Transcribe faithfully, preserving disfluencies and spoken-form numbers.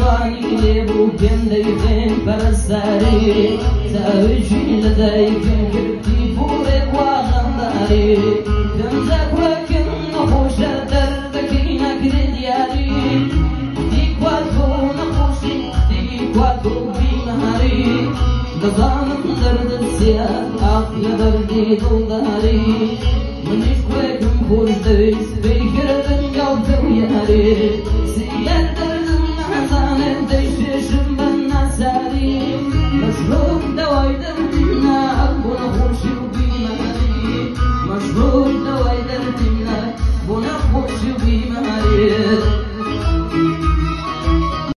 جوانی لێبوو پێم دەیڵێن پەرستاری چاوێکی لەدایکم کردی پوڕێ واڵەنداری دەمزە کوڕەکەم نەخۆشە دەردەکەی نەکرێت یاری دیکوا تۆ نەخۆشی دیکوا تۆ بیماری دەزانم دەردت زیاد ئاق لە دەردی دڵداری منیش کوێکم خۆش دەوێت سبەی کردن گاڵتە و یاری سیگەر